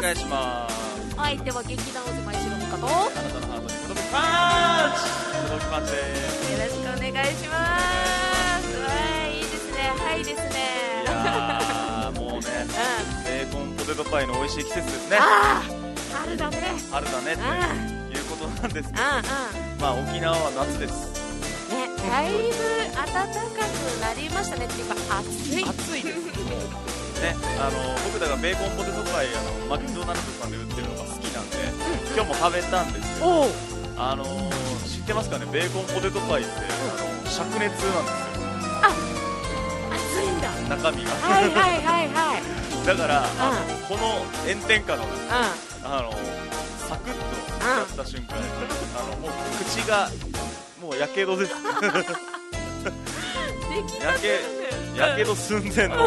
願いします。 お相手は劇団おじまいしろみかと、 あなたのハートに届くパンチ、届くパンチです。 よろしくお願いします。わいいですね、はいですね。 いやもうね、ベーコンポテトパイの美味しい季節ですね。 春だね、 春だねっていうことなんですけど、まあ沖縄は夏ですね。だいぶ暖かくなりましたね。っていうか暑いですね。僕だからベーコンポテトパイマクドナルドさんで売ってるのが好きなんで、今日も食べたんですけど、知ってますかね、ベーコンポテトパイって灼熱なんですよ。 暑いんだ、 中身が。 はいはいはいはい。 だからこの炎天下のサクッとやった瞬間、もう口がもうやけどです。やけど寸前のいや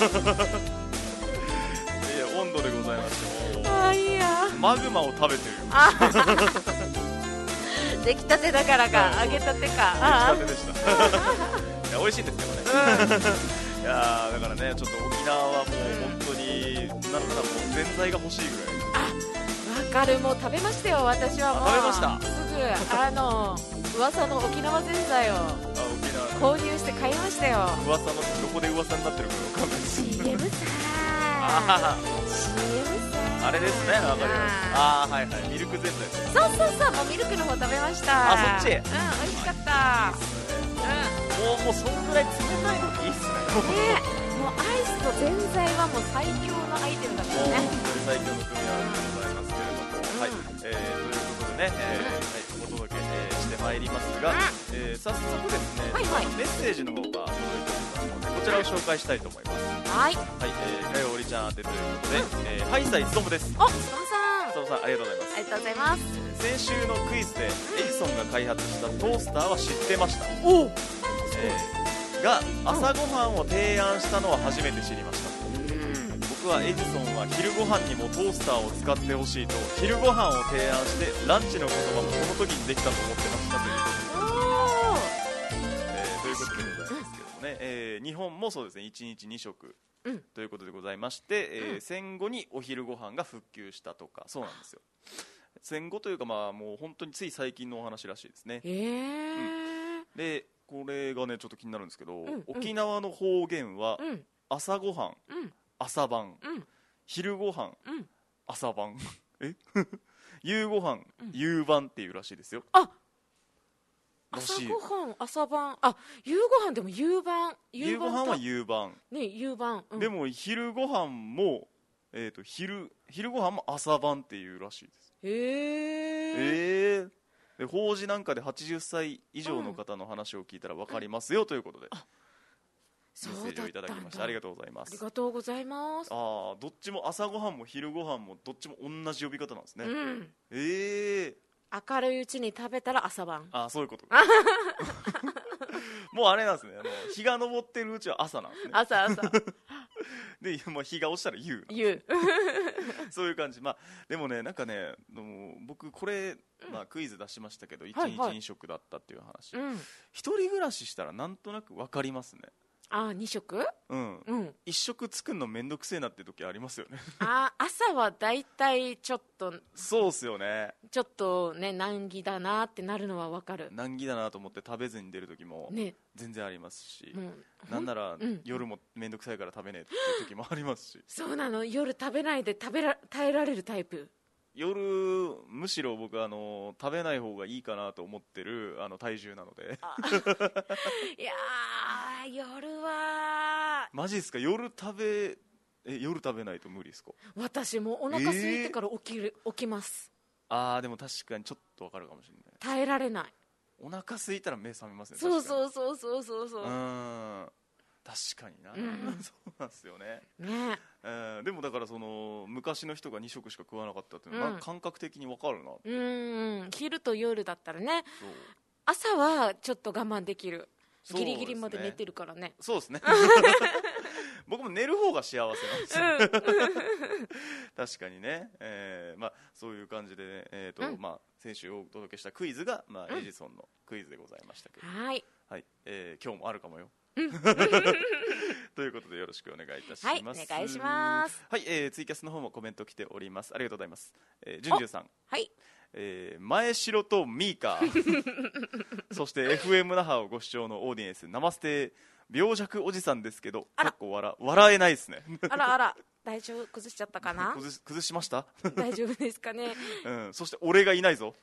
温度でございまして、 いいや、 マグマを食べてるよ。 出来たてだからか、揚げたてか。 出来たてでした。いや美味しいんですけどね。いやだからね、ちょっと沖縄はもう本当になんならもうぜんざいが欲しいぐらい。 わかる、もう食べましたよ、私はもう。 食べました。 すぐ噂の沖縄ぜんざいを購入して買いましたよ。 噂のどこで噂になってるかわかんないです。 CM さ CM さあれですね、わかります。はいはい、ミルクぜんざいです。 そうそうそう、もうミルクの方食べました。 そっち。 美味しかった。 もうそんぐらい冷たいのいいっすね。 もうアイスとぜんざいはもう最強のアイテムだからね。 本当に最強の組み合わせでございますけれども、はい、ということでね、お届けしてまいりますが、早速ですね、メッセージの方が届いておりますので、こちらを紹介したいと思います。はい、かよおりちゃん宛てということで、ハイサイつとむです。 つとむさん、 ありがとうございます。 ありがとうございます。 先週のクイズでエジソンが開発したトースターは知ってました。が朝ごはんを提案したのは初めて知りました。僕はエジソンは昼ごはんにもトースターを使ってほしいと昼ごはんを提案して、ランチの言葉もその時にできたと思ってましたというということでございますけどもね、日本もそうですね、1日2食ということでございまして、戦後にお昼ごはんが復旧したとか、そうなんですよ。戦後というか、もう本当につい最近のお話らしいですね。でこれがねちょっと気になるんですけど、沖縄の方言は、朝ごはん、朝晩、昼ごはん、朝晩夕ごはん、夕晩っていうらしいですよ。 朝ごはん、朝晩、夕ごはんでも夕晩。 夕ごはんは夕晩ね、夕晩、 でも昼ごはんも昼ごはんも朝晩っていうらしいです。で法事なんかで80歳以上の方の話を聞いたら分かりますよということで、メッセージをいただきました。ありがとうございます。 ありがとうございます。 どっちも朝ごはんも昼ごはんもどっちも同じ呼び方なんですね。 明るいうちに食べたら朝晩。 そういうこと。もうあれなんですね、日が昇ってるうちは朝なんですね。 朝で、日が落ちたら夕そういう感じ。でもね、なんかね、僕これ、クイズ出しましたけど、1日2食だったっていう話、一人暮らししたらなんとなく分かりますね。 2食 1食作るのめんどくせえなって時ありますよね。 朝はだいたいちょっと、 そうっすよね。 ちょっとね、難儀だなってなるのは分かる。 難儀だなと思って食べずに出る時も全然ありますし、なんなら夜もめんどくさいから食べねえっていう時もありますし。 そうなの、夜食べないで耐えられるタイプ。 夜むしろ僕食べない方がいいかなと思ってる体重なので。 いや夜はマジですか。夜食べないと無理ですか。 私もお腹空いてから起きます。 でも確かにちょっとわかるかもしれない。 耐えられない。 お腹空いたら目覚めますね。 そう確かにな、そうなんですよね。でもだから昔の人が2食しか食わなかったっていうのは、感覚的に分かるな。 昼と夜だったらね、朝はちょっと我慢できる。ギリギリまで寝てるからね。そうですね。 僕も寝る方が幸せなんですよ。確かにね。そういう感じでね、先週お届けしたクイズが、エジソンのクイズでございましたけど、はい、今日もあるかもよ。 ということでよろしくお願いいたします。 はい、お願いします。 はい、ツイキャスの方もコメント来ております。ありがとうございます。じゅんじゅんさん、 はい、 前城とミーカーそして FM 那覇をご視聴のオーディエンス、ナマステ病弱おじさんですけど、かっこ笑えないですねあらあら、大丈夫、崩しちゃったかな。 崩しました大丈夫ですかね。 そして俺がいないぞ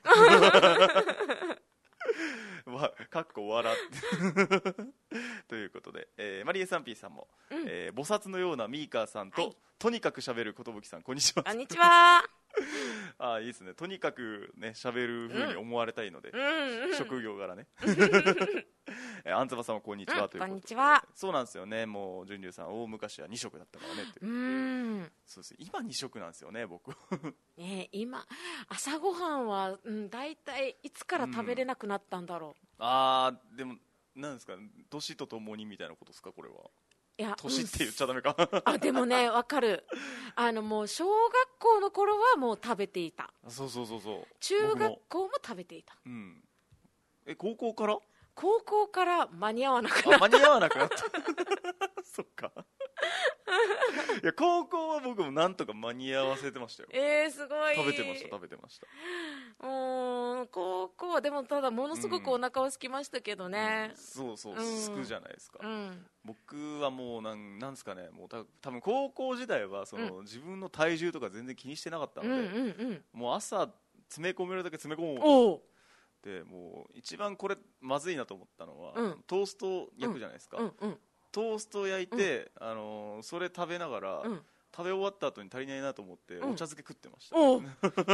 かっこ笑ってということで、マリエサンピーさんも、菩薩のようなミーカーさんと、とにかく喋ることぶきさん、こんにちは。 こんにちは。 いいですね。とにかくね喋る風に思われたいので、職業柄ねアンツバさんもこんにちはということで、 こんにちは。 そうなんですよね。もうジュンリュウさん大昔は2食だったからねってそうです。今2食なんですよね僕ね、今朝ごはんは、だいたいいつから食べれなくなったんだろう。 でもなんですか、年とともにみたいなことですか、これは。 いや、 年って言っちゃダメかでもね、わかる。もう小学校の頃はもう食べていた。 そう中学校も食べていた。 高校から間に合わなくなった。 間に合わなくなったそっかいや高校は僕もなんとか間に合わせてましたよ。 すごい。 食べてました高校はでもただものすごくお腹は空きましたけどね。 そうすくじゃないですか。僕はもうなんですかね、もう多分高校時代は自分の体重とか全然気にしてなかったので、もう朝詰め込めるだけ詰め込もうで、もう一番これまずいなと思ったのは、トースト焼くじゃないですか。トースト焼いて、それ食べながら、食べ終わった後に足りないなと思ってお茶漬け食ってました、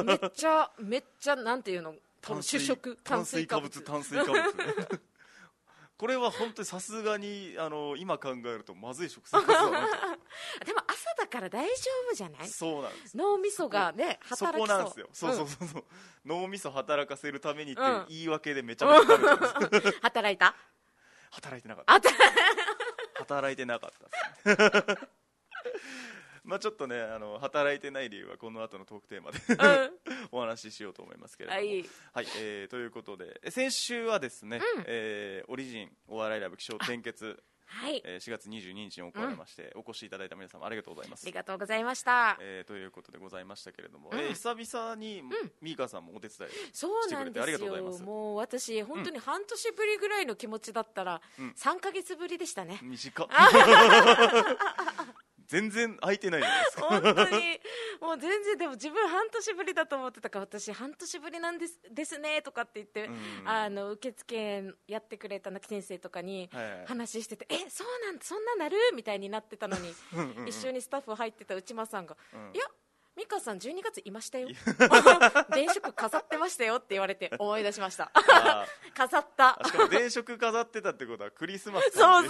めっちゃなんていうの、主食、 炭水化物これは本当にさすがに今考えるとまずい食生活だなとでも朝だから大丈夫じゃない。 そうなんです。 脳みそがね働きそう。 そこなんですよ。そう脳みそ働かせるためにって言い訳でめちゃめちゃ食べてます、 働いた？ 働いてなかった働いてなかったですまあちょっとね働いてない理由はこの後のトークテーマでお話ししようと思いますけれども、はい、ということで先週はですね、オリジンお笑いライブ起承転結、4月22日に行われまして、お越しいただいた皆様ありがとうございます。 ありがとうございました、 ということでございましたけれども、久々にミーカーさんもお手伝いしてくれてありがとうございます。 もう私本当に半年ぶりぐらいの気持ちだったら、3ヶ月ぶりでしたね。 短っ全然空いてないじゃないですか本当にもう全然。でも自分半年ぶりだと思ってたから、私半年ぶりなんですねとかって言って、受付やってくれた先生とかに話してて、そんななるみたいになってたのに一緒にスタッフ入ってた内間さんが、いや美香さん12月いましたよ電飾飾ってましたよって言われて思い出しました飾った。 しかも電飾飾ってたってことはクリスマスそう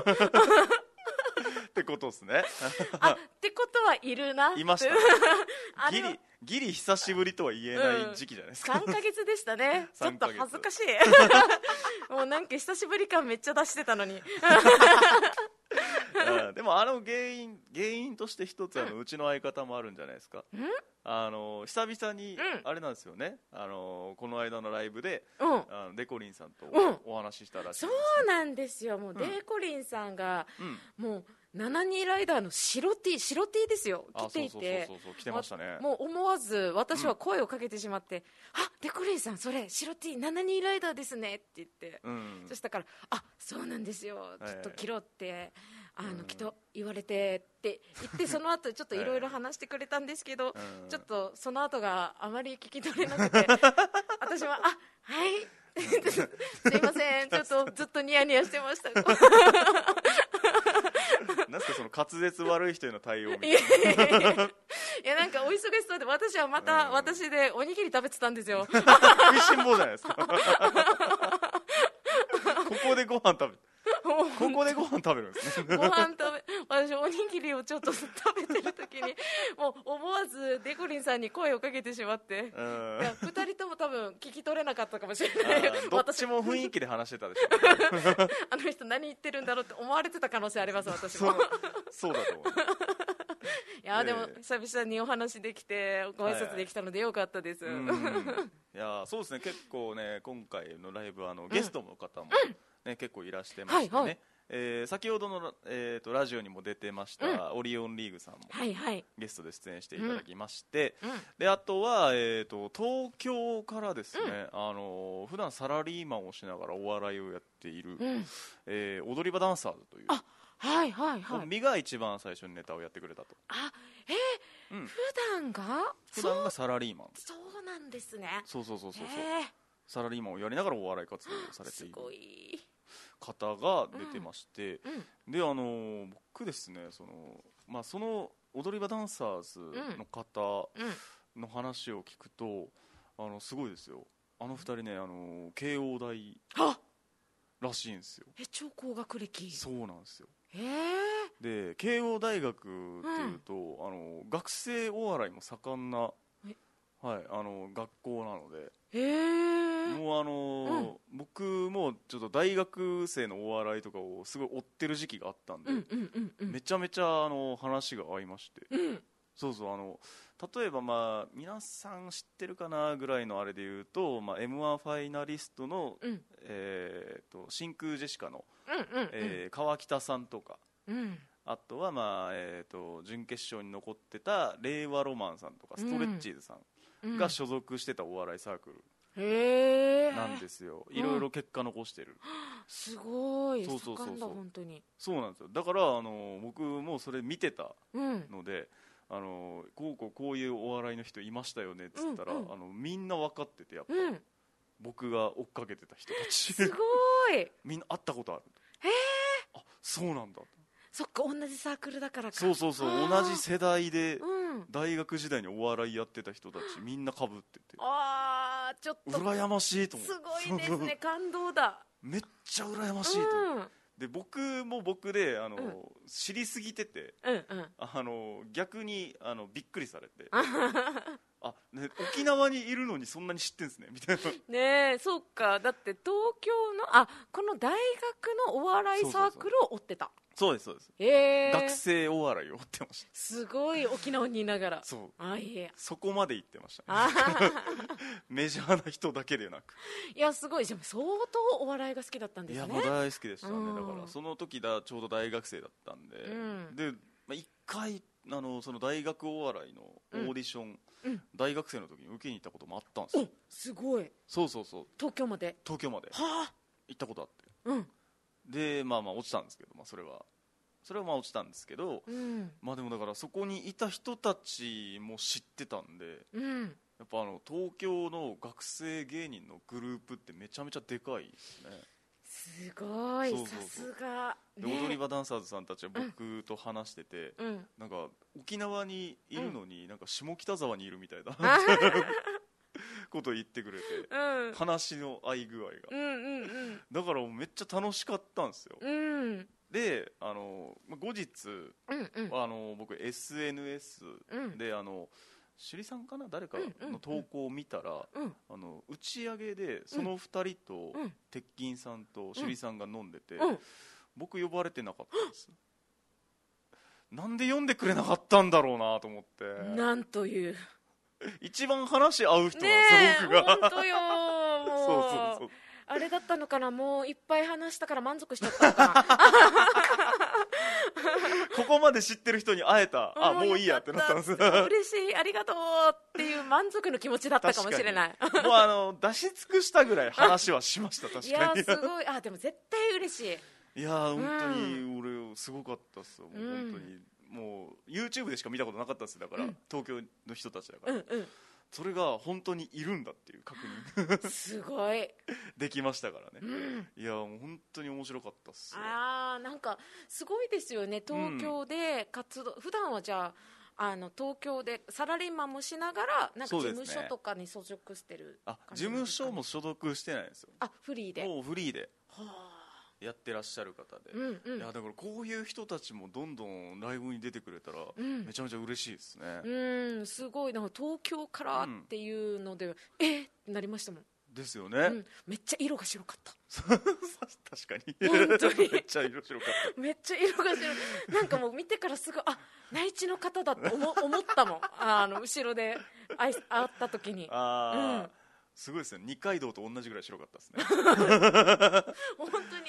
ってことですねってことはいるな。 いましたねギリ久しぶりとは言えない時期じゃないですか、 3ヶ月でしたねちょっと恥ずかしいもうなんか久しぶり感めっちゃ出してたのにでも原因として一つうちの相方もあるんじゃないですか。久々にあれなんですよね、この間のライブで、デコリンさんとお話ししたらしいですね。 そうなんですよ。もうデコリンさんが、もう72ライダーの白 T ですよ着ていて、 着てましたね。 もう思わず私は声をかけてしまって、デコリンさんそれ白 T72 ライダーですねって言って、そしたからそうなんですよ、ちょっと着ろってきっと言われてって言ってその後ちょっといろいろ話してくれたんですけど、ちょっとその後があまり聞き取れなくて私ははいすいません、ちょっとずっとニヤニヤしてましたなんすかその滑舌悪い人への対応みたいな。いやなんかお忙しそうで、私はまた私でおにぎり食べてたんですよ。 食いしん坊じゃないですかここでご飯食べるんですね私おにぎりをちょっと食べてる時にもう思わずデコリンさんに声をかけてしまって、2人とも多分聞き取れなかったかもしれない。 どっちも雰囲気で話してたでしょあの人何言ってるんだろうって思われてた可能性あります。私もそうだと思ういやでも久々にお話できてご挨拶できたのでよかったです。 いやそうですね、結構ね今回のライブゲストの方も、結構いらしてましてね、 先ほどの、ラジオにも出てました、オリオンリーグさんも、 はいはい、 ゲストで出演していただきまして、であとは、東京からですね、普段サラリーマンをしながらお笑いをやっている、踊り場ダンサーズという、 はいはいはい、 コンビが一番最初にネタをやってくれたと。普段がサラリーマン。 そうなんですね。 そうサラリーマンをやりながらお笑い活動をされている方が出てまして、で僕ですね、その踊り場ダンサーズの方の話を聞くと、すごいですよ。二人ね、慶応大らしいんですよ。 超高学歴。 そうなんですよ。で慶応大学っていうと、学生お笑いも盛んな、学校なので、もう僕もちょっと大学生のお笑いとかをすごい追ってる時期があったんで、めちゃめちゃ話が合いまして、例えば皆さん知ってるかなぐらいのあれで言うと、M1 ファイナリストの、真空ジェシカの、川北さんとか、あとは、準決勝に残ってた令和ロマンさんとか、ストレッチーズさんが所属してたお笑いサークルなんですよ。いろいろ結果残してる、 すごい盛んだ本当に。 そうなんですよ。だから僕もそれ見てたので、こういうお笑いの人いましたよねっつったら、みんな分かってて、やっぱ、僕が追っかけてた人たちすごいみんな会ったことある。あ、そうなんだ。 そっか、同じサークルだからか。 そう同じ世代で、大学時代にお笑いやってた人たちみんな被ってて、 ちょっと羨ましいと思って。 すごいですね感動だ。 めっちゃ羨ましいと思って、で僕も僕で知りすぎてて、逆にびっくりされてね、沖縄にいるのにそんなに知ってんすねみたいなねえ、そうか。だって東京のこの大学のお笑いサークルを追ってた。 そうです学生お笑いを追ってました。 すごい、沖縄にいながら。 そこまで行ってましたねメジャーな人だけでなく。 いや、すごい。でも相当お笑いが好きだったんですね。 いや、もう大好きでしたね。だからその時ちょうど大学生だったんで、一回その大学お笑いのオーディション、大学生の時に受けに行ったこともあったんですよ。 すごい。 東京まで行ったことあって、で落ちたんですけど、それは落ちたんですけど、でもだからそこにいた人たちも知ってたんで、やっぱ東京の学生芸人のグループってめちゃめちゃでかいですね。 すごい、さすが。 踊り場ダンサーズさんたちは僕と話してて、なんか沖縄にいるのに、なんか下北沢にいるみたいだなことを言ってくれて、話の合い具合が、だからめっちゃ楽しかったんですよ。で後日、僕 SNS で趣里さんかな、誰かの投稿を見たら、打ち上げでその2人と、鉄筋さんと趣里さんが飲んでて、僕呼ばれてなかったんです。なんで呼んでくれなかったんだろうなと思って。 なんという一番話合う人なんですよ、僕が。 本当よ、もうあれだったのかな、もういっぱい話したから満足しちゃったのかなここまで知ってる人に会えた、もういいやってなったんです。 嬉しい、ありがとうっていう満足の気持ちだったかもしれない。 もう出し尽くしたぐらい話はしました。確かに。いや、すごい。でも絶対嬉しい。 いや、本当に俺すごかったっすよ。もう本当にもう YouTube でしか見たことなかったっす。だから東京の人たちだから、それが本当にいるんだっていう確認すごいできましたからね。いや、もう本当に面白かったっすよ。 なんかすごいですよね。東京で活動、普段はじゃあ東京でサラリーマンもしながら、なんか事務所とかに所属してる感じ。 事務所も所属してないんですよ。 フリーで。 もうフリーでやってらっしゃる方で、いや、だからこういう人たちもどんどんライブに出てくれたらめちゃめちゃ嬉しいですね。 すごい。なんか東京からっていうので、ってなりましたもん。 ですよね。 めっちゃ色が白かった確かに本当にめっちゃ色白かった。 めっちゃ色が白い。なんかもう見てからすぐ内地の方だって思ったもん。後ろで会った時に。 すごいですね。二階堂と同じぐらい白かったですね本当に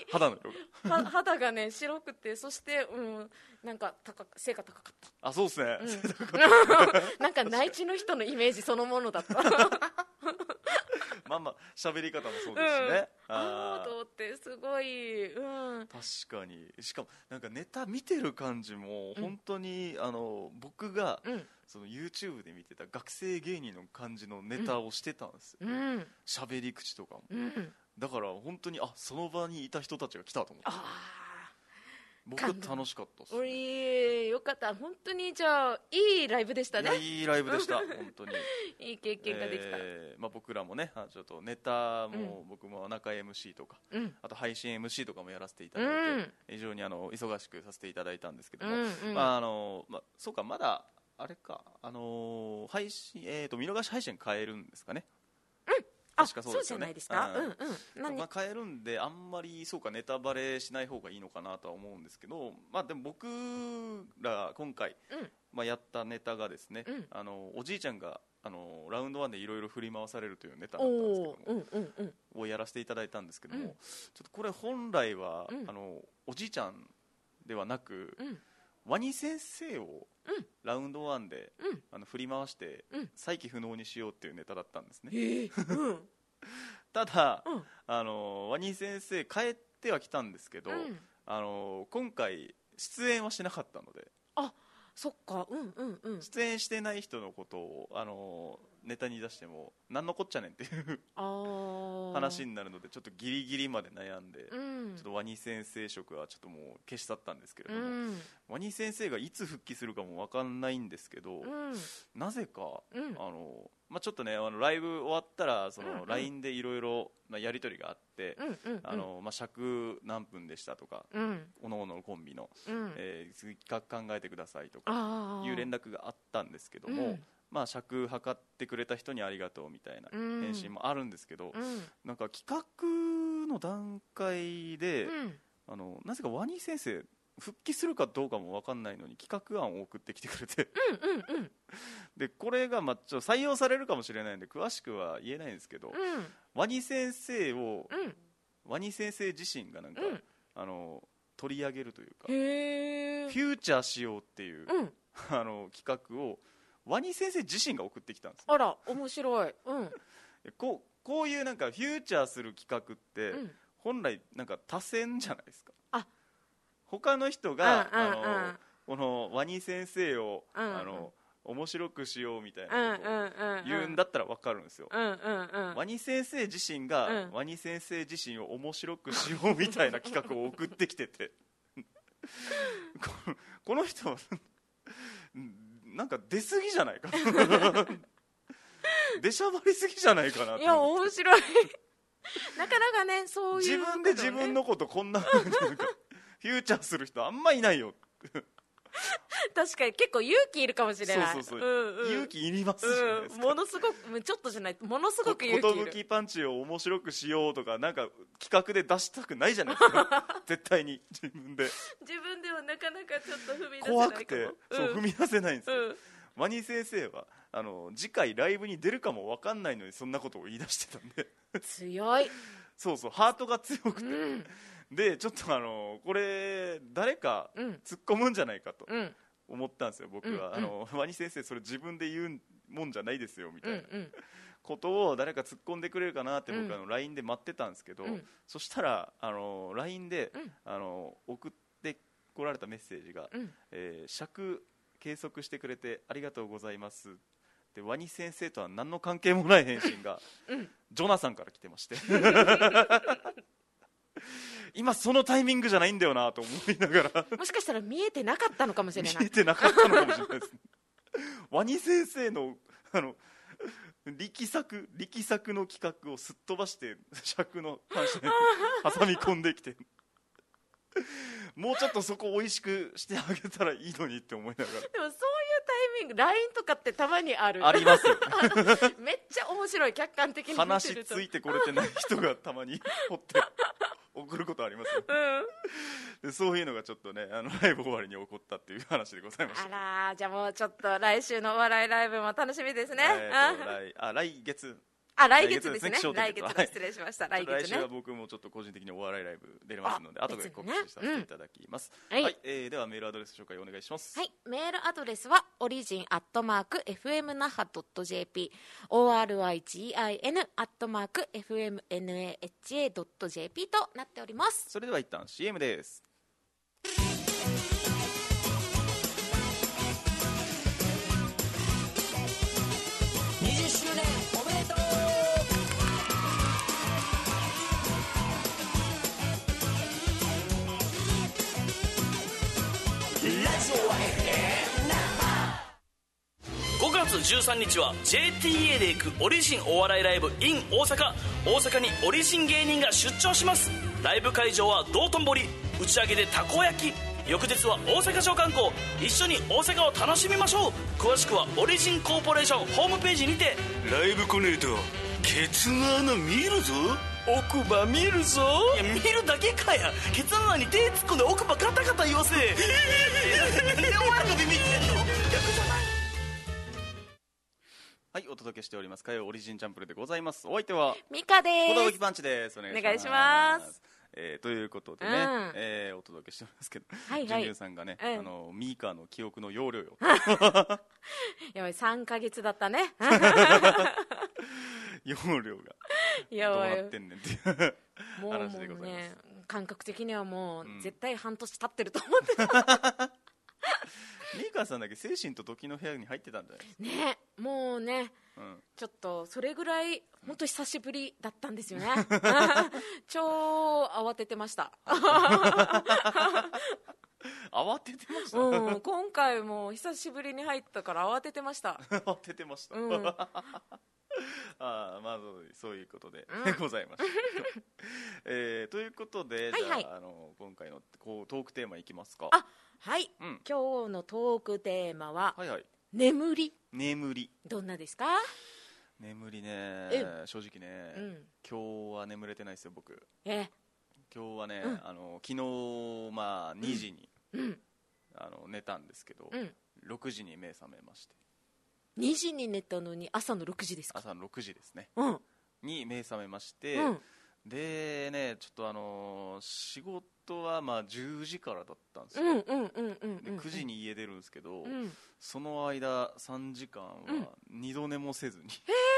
肌の色が肌がね白くて、そして、なんか背が高かった。 あ、そうですね、 なんか内地の人のイメージそのものだったまあ喋り方もそうですしね、 ああと思ってすごい、 確かに。しかもなんかネタ見てる感じも本当に、僕が、その YouTube で見てた学生芸人の感じのネタをしてたんですよ、喋り口とかも、だから本当にその場にいた人たちが来たと思って、僕は楽しかったですね。 よかった。本当にじゃあいいライブでしたね。 いいライブでした本当にいい経験ができた、 僕らもね、ちょっとネタも、僕も中 MC とか、あと配信 MC とかもやらせていただいて、非常に忙しくさせていただいたんですけども、そうか、まだあれか、配信、見逃し配信変えるんですかね。確かそうですよね。 そうじゃないですか。 変えるんで、あんまりそうかネタバレしない方がいいのかなとは思うんですけど、でも僕ら今回、やったネタがですね、おじいちゃんがラウンド1でいろいろ振り回されるというネタだったんですけども、をやらせていただいたんですけども、ちょっとこれ本来は、おじいちゃんではなく、ワニ先生をラウンド1で、振り回して、再起不能にしようっていうネタだったんですね、ただ、ワニ先生帰ってはきたんですけど、今回出演はしなかったので、 そっか、 出演してない人のことをネタに出しても何のこっちゃねんっていう話になるので、ちょっとギリギリまで悩んで、ちょっとワニ先生色はちょっともう消し去ったんですけれども、ワニ先生がいつ復帰するかも分かんないんですけど、なぜか、ちょっとね、ライブ終わったらその LINE でいろいろやり取りがあって、尺何分でしたとか、おのおののコンビの、次企画考えてくださいとかいう連絡があったんですけども、尺測ってくれた人にありがとうみたいな返信もあるんですけど、なんか企画の段階で、なぜかワニ先生復帰するかどうかも分かんないのに企画案を送ってきてくれてでこれがちょっと採用されるかもしれないんで詳しくは言えないんですけど、ワニ先生を、ワニ先生自身がなんか、取り上げるというか、フューチャーしようっていう、企画をワニ先生自身が送ってきたんです。 あら面白い、 こういうなんかフューチャーする企画って、本来なんか多選じゃないですか。他の人が、このワニ先生を、面白くしようみたいなことを言うんだったら分かるんですよ。ワニ先生自身が、ワニ先生自身を面白くしようみたいな企画を送ってきててこの人なんか出過ぎじゃないか出しゃばりすぎじゃないかなって。 いや面白いなかなかね、そういう自分で自分のことこんな風になんかフューチャーする人あんまいないよ確かに結構勇気いるかもしれない。 勇気いりますじゃないですか、 ものすごくちょっとじゃない、ものすごく勇気いる。 寿パンチを面白くしようとかなんか企画で出したくないじゃないですか絶対に自分ではなかなかちょっと踏み出せないかも。 怖くて、踏み出せないんですよ、ワニ先生は次回ライブに出るかも分かんないのにそんなことを言い出してたんで強いそうハートが強くて、でちょっとこれ誰か突っ込むんじゃないかと思ったんですよ、僕は。ワニ先生それ自分で言うもんじゃないですよみたいなことを誰か突っ込んでくれるかなって僕LINE で待ってたんですけど、そしたらLINE で送ってこられたメッセージが、尺計測してくれてありがとうございますで、ワニ先生とは何の関係もない返信が、ジョナさんから来てまして今そのタイミングじゃないんだよなと思いながらもしかしたら見えてなかったのかもしれない。 見えてなかったのかもしれないですねワニ先生の力作の企画をすっ飛ばして尺の話に挟み込んできてもうちょっとそこおいしくしてあげたらいいのにって思いながら。でもそういうタイミング LINE とかってたまにある。 ありますよめっちゃ面白い、客観的に見てると話ついてこれてない人がたまにおって送ることありますよ、でそういうのがちょっとねライブ終わりに起こったっていう話でございました。 あら、じゃあもうちょっと来週のお笑いライブも楽しみですね。 来月来月ですね。来月は失礼しました。来週は僕もちょっと個人的にお笑いライブ出れますので、後で告知させていただきます。はい、ではメールアドレス紹介お願いします。 はい、メールアドレスはorigin@fmnaha.jp origin@fmnaha.jp となっております。 それでは一旦 CM です。 5月13日は JTA で行くオリジンお笑いライブ in 大阪。大阪にオリジン芸人が出張します。ライブ会場は道頓堀、打ち上げでたこ焼き、翌日は大阪城観光。一緒に大阪を楽しみましょう。詳しくはオリジンコーポレーションホームページにて。 ライブ来ねえとケツの穴見るぞ。 奥歯見るぞ。いや見るだけかや。ケツの穴に手突っ込んで奥歯ガタガタ言わせ。なんでお前らがビビってんの。逆じゃない。 はい、お届けしております火曜オリジンチャンプルでございます。お相手はミカです。 小田パンチです。お願いします。ということでね、お届けしておりますけど、ジュニューさんがね、ミカの記憶の容量よやばい、3ヶ月だったね容量がどうなってんねんっていう話でございます。 感覚的にはもう絶対半年経ってると思ってたミカさんだけ精神と時の部屋に入ってたんじゃないですかね。もうね、ちょっとそれぐらい本当久しぶりだったんですよね超慌ててました慌ててました、 今回も久しぶりに入ったから慌ててました慌ててました、まあそういうことで、ございましたということで、じゃあ、今回のトークテーマいきますか。 はい、今日のトークテーマは、眠り。どんなですか？ 眠りね、正直ね、今日は眠れてないですよ僕。今日はね、昨日2時に、寝たんですけど、6時に目覚めまして。 2時に寝たのに朝の6時ですか？ 朝の6時ですね、に目覚めまして、でね、ちょっと仕事は10時からだったんですよ。で9時に家出るんですけど、その間3時間は二度寝もせずに、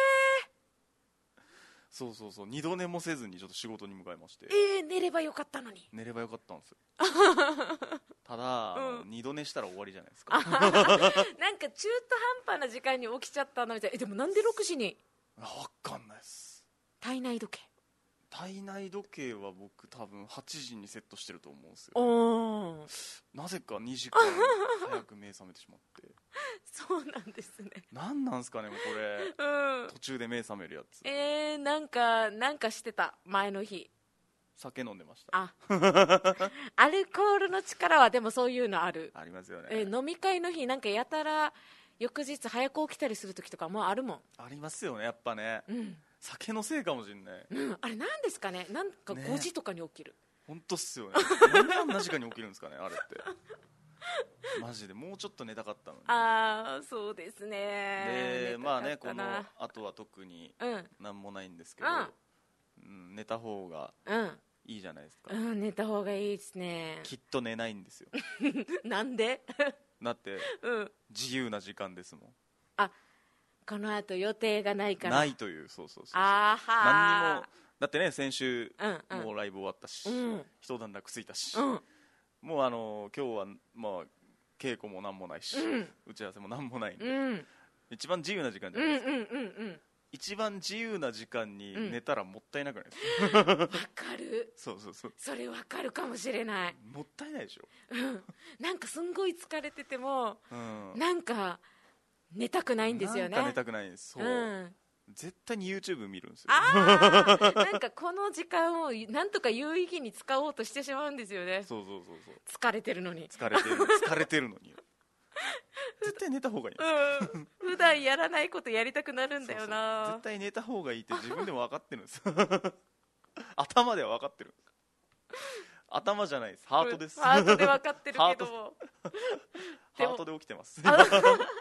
そう二度寝もせずにちょっと仕事に向かいまして。 寝ればよかったのに。 寝ればよかったんですよただ、二度寝したら終わりじゃないですかなんか中途半端な時間に起きちゃったのみたいな。でもなんで6時に？ 分かんないです。 体内時計は僕多分8時にセットしてると思うんですよ。なぜか2時間早く目覚めてしまってそうなんですね。 なんなんですかねこれ、途中で目覚めるやつ。 なんかしてた。前の日酒飲んでました。 アルコールの力はでもそういうのある。 ありますよね。 飲み会の日なんかやたら翌日早く起きたりする時とかもあるもん。 ありますよね、やっぱね、酒のせいかもしれない、 あれなんですかね。なんか5時とかに起きる。 本当っすよねなんであんな時間に起きるんですかねあれってマジでもうちょっと寝たかったのに。 そうですね。 でこのあとは特になんもないんですけど、寝た方がいいじゃないですか。 寝た方がいいですね。 きっと寝ないんですよなんでだって、自由な時間ですもん。 この後予定がないから。 ないという。そう何にも。だってね、先週、もうライブ終わったし、一段落ついたし、もう今日は稽古もなんもないし、打ち合わせもなんもないんで、一番自由な時間じゃないですか。一番自由な時間に寝たらもったいなくないですか？わかる。それわかるかもしれない。 もったいないでしょ。 なんかすんごい疲れてても、なんか寝たくないんですよね。 寝たくないんです。絶対に YouTube 見るんですよ。 なんかこの時間をなんとか有意義に使おうとしてしまうんですよね。疲れてるのに。 疲れてるのに絶対寝た方がいい。 普段やらないことやりたくなるんだよな。 絶対寝た方がいいって自分でも分かってるんです頭では分かってる。頭じゃないです、ハートです。 ハートで分かってるけどもハートで起きてます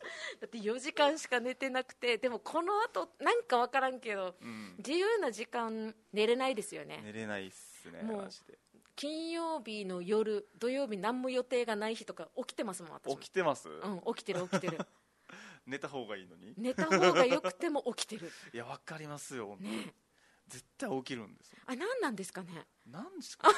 だって4時間しか寝てなくて、でもこの後なんか分からんけど、自由な時間寝れないですよね。 寝れないっすね、 もうマジで。 金曜日の夜、土曜日何も予定がない日とか起きてますもん、私も。 起きてます？ 起きてる起きてる寝た方がいいのに。 寝た方がよくても起きてるいや、わかりますよ、 ね。 絶対起きるんですよ。 何なんですかね。 なんですか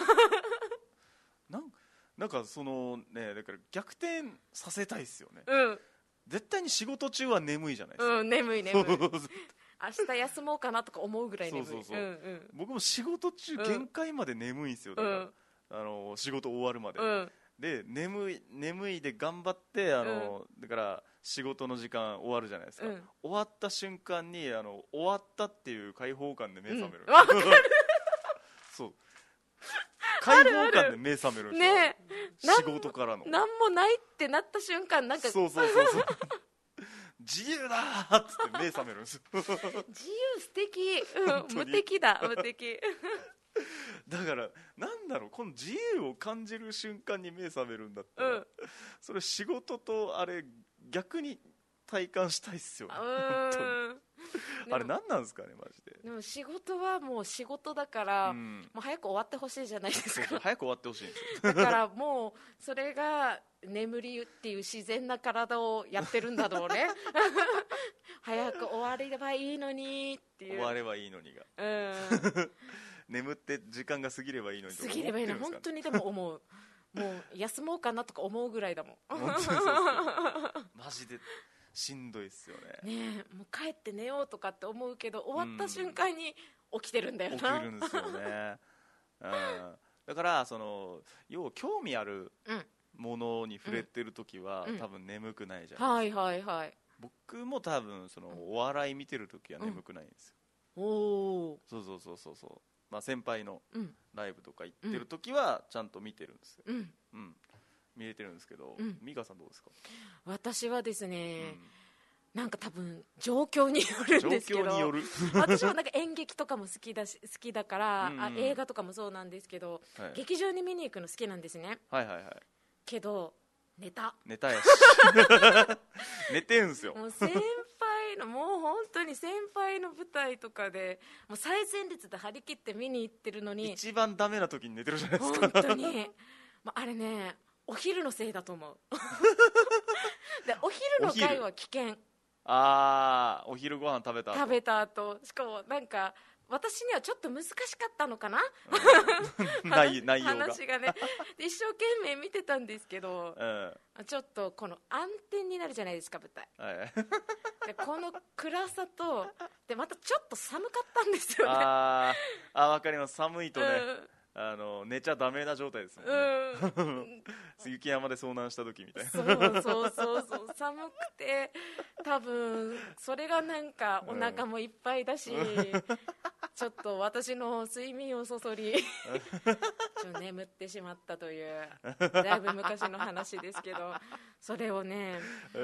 なんかそのね、だから逆転させたいですよね。絶対に仕事中は眠いじゃないですか。 眠い明日休もうかなとか思うぐらい眠い。 僕も仕事中限界まで眠いんですよ。だから仕事終わるまで、で眠いで頑張って、だから仕事の時間終わるじゃないですか。終わった瞬間に終わったっていう解放感で目覚める。 わかるそう、解放感で目覚めるんですよね。仕事からのなんもないってなった瞬間、なんかそう自由だーっつって目覚めるんですよ。 自由素敵、無敵だ、無敵だからなんだろう、この自由を感じる瞬間に目覚めるんだったら、それ仕事とあれ逆に体感したいっすよね。本当にあれ何なんですかね、マジで。 でも仕事はもう仕事だから、もう早く終わってほしいじゃないですか。 そう早く終わってほしいんですだよ。 からもうそれが眠りっていう自然な体をやってるんだろうね。早く終わればいいのにっていう。 終わればいいのにが。眠って時間が過ぎればいいのにと過ぎればいいの、本当にでも思う。もう休もうかなとか思うぐらいだもん。 マジでしんどいっすよね。 ねえ、もう帰って寝ようとかって思うけど、終わった瞬間に起きてるんだよな。 起きるんですよね。だからその要興味あるものに触れてるときは、多分眠くないじゃないですか。僕も多分そのお笑い見てるときは眠くないんですよ。そう。まあ先輩のライブとか行ってるときはちゃんと見てるんですよ。見れてるんですけど、美香さんどうですか？ 私はですね、なんか多分状況によるんですけど、私はなんか演劇とかも好きだから、映画とかもそうなんですけど、劇場に見に行くの好きなんですね。けど寝たやし寝てんすよ。 もうもう本当に先輩の舞台とかでもう最前列で張り切って見に行ってるのに、 一番ダメな時に寝てるじゃないですか。 本当にあれね、お昼のせいだと思う。でお昼の回は危険。 お昼ご飯食べた後、しかもなんか私にはちょっと難しかったのかな、 内容が話がね。一生懸命見てたんですけど、ちょっとこの暗転になるじゃないですか、舞台。でこの暗さとでまたちょっと寒かったんですよね。 わかります。寒いとね、寝ちゃダメな状態ですもんね。雪山で遭難した時みたいな。 そう寒くて、多分それがなんかお腹もいっぱいだし、ちょっと私の睡眠をそそり眠ってしまったという、だいぶ昔の話ですけど、それをね、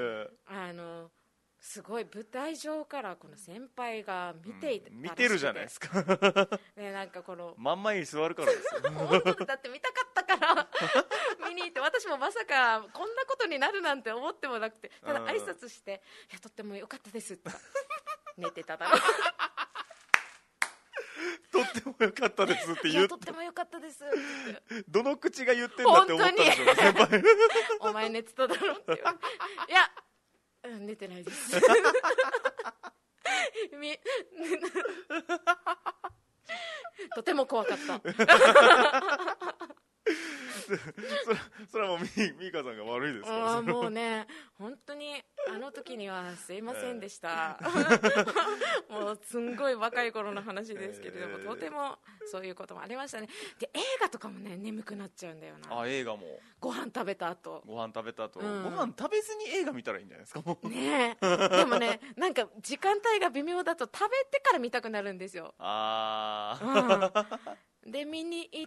すごい舞台上からこの先輩が見ていて、 見てるじゃないですか。 ね、なんかこの真ん前に座るからですよ。 本当だって見たかったから見に行って、私もまさかこんなことになるなんて思ってもなくて、ただ挨拶して「いやとっても良かったです」って寝てただろ。 とっても良かったですって言う。 とっても良かったですってどの口が言ってんだって思ったんですよね、先輩。 お前寝てただろって言われて、いや寝てないですとても怖かったそれはもうミカさんが悪いですから。 もうね、本当にあの時にはすいませんでした。もうすんごい若い頃の話ですけれども、とてもそういうこともありましたね。で映画とかもね、眠くなっちゃうんだよな。 映画もご飯食べた後、 ご飯食べずに映画見たらいいんじゃないですか。もうねでもね、なんか時間帯が微妙だと食べてから見たくなるんですよ。で見に行って、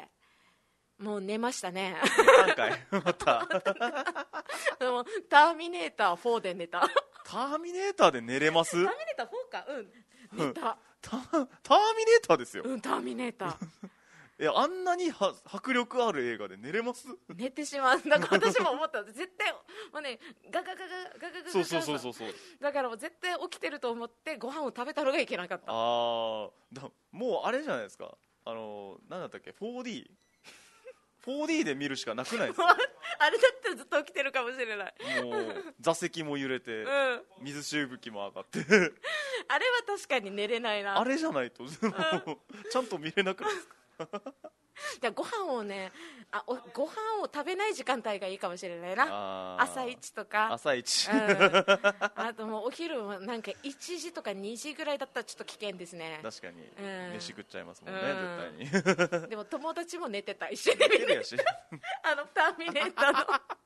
もう寝ましたね。 何回またでもターミネーター4で寝た。 ターミネーターで寝れます？ ターミネーター4か、寝た。 ターミネーターですよ。 ターミネーター。 あんなに迫力ある映画で寝れます？ 寝てしまう。だから私も思った。絶対もうねガガガガガガガガそうだからもう絶対起きてると思ってご飯を食べたのがいけなかった。 もうあれじゃないですか、何だったっけ、4D で見るしかなくないですかあれだったらずっと起きてるかもしれない。 もう座席も揺れて、水しぶきも上がってあれは確かに寝れないな。 あれじゃないとちゃんと見れなくないですかじゃご飯をねご飯を食べない時間帯がいいかもしれないな。朝一とか朝一、 あともうお昼もなんか1時とか2時ぐらいだったらちょっと危険ですね。 確かに、飯食っちゃいますもんね、絶対にでも友達も寝てた、一緒に寝てるやしターミネーターの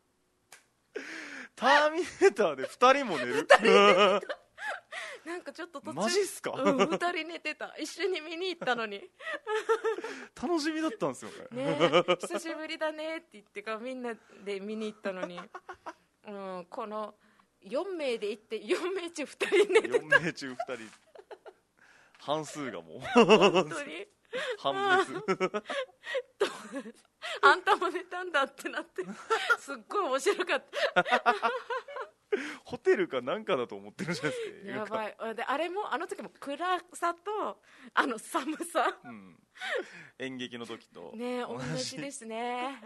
ターミネーターで2人も寝るなんかちょっと途中マジっすか、 2人寝てた、一緒に見に行ったのに楽しみだったんですよね。久しぶりだねって言ってからみんなで見に行ったのに、この4名で行って4名中2人寝てた。 4名中2人半数がもう本当に半滅あんたも寝たんだってなってすっごい面白かったホテルかなんかだと思ってるじゃないですか。 やばい。であれもあの時も暗さと寒さ、 演劇の時とね同じですね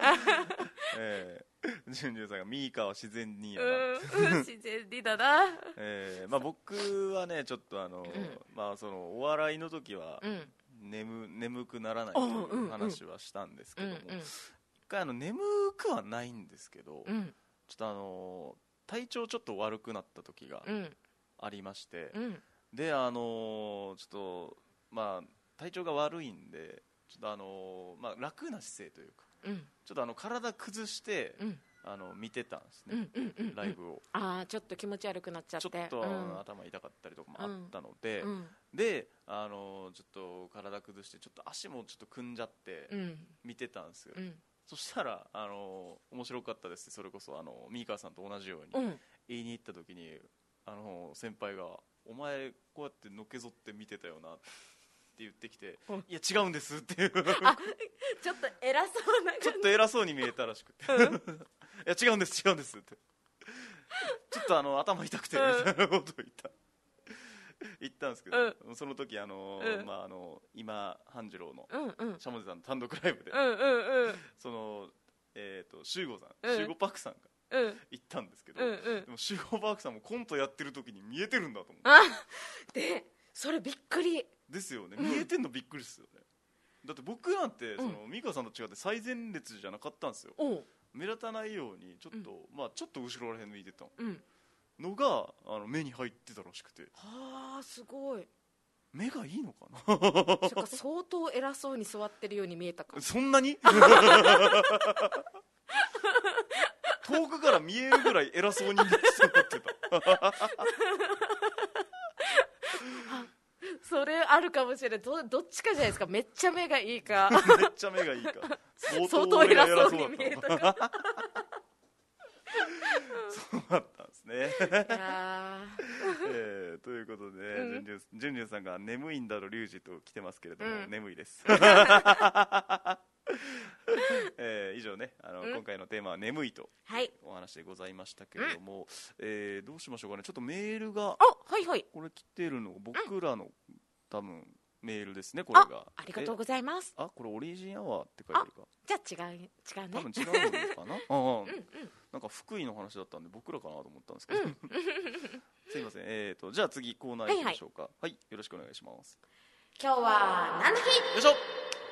ジュンジュンさんがミーカーは自然にやな自然にだな僕はねちょっとそのお笑いの時は眠くならないという話はしたんですけども、一回眠くはないんですけど、ちょっと体調ちょっと悪くなった時がありまして、でちょっと体調が悪いんでちょっと楽な姿勢というか、ちょっと体崩して、見てたんですね、ライブを。 ちょっと気持ち悪くなっちゃってちょっと、頭痛かったりとかもあったので、でちょっと体崩してちょっと足もちょっと組んじゃって見てたんですよ、そしたら面白かったです。それこそミーカーさんと同じように、言いに行った時に先輩がお前こうやってのけぞって見てたよなって言ってきて、いや違うんですっていうちょっと偉そうなちょっと偉そうに見えたらしくていや違うんですってちょっと頭痛くてみたいなことを言ったんですけど、その時今半次郎のしゃもじさんの単独ライブで、そのシューゴパークさんが行ったんですけど、でもシューゴパークさんもコントやってる時に見えてるんだと思ってでそれびっくりですよね。見えてんのびっくりですよね。だって僕なんて美香さんと違って最前列じゃなかったんですよ。目立たないようにちょっと後ろらへん見てたのが目に入ってたらしくて、 すごい。 目がいいのかな相当偉そうに座ってるように見えたか。 そんなに遠くから見えるぐらい偉そうに座ってたそれあるかもしれない。どっちかじゃないですか。めっちゃ目がいいかめっちゃ目がいいか相当偉そうに見えたかそうだったんですねということで、ジュンジュンさんが眠いんだろリュウジと来てますけれども、眠いです以上ね今回のテーマは眠いとお話でございましたけれども、どうしましょうかね。ちょっとメールがこれ来てるの僕らの多分メールですね。これがありがとうございます。 これオリジンアワーって書いてあるか。 じゃあ違うね。 多分違うのかななんか福井の話だったんで僕らかなと思ったんですけどすいません。じゃあ次コーナー行きましょうか。はい、よろしくお願いします。 今日は何の日？ よいしょ。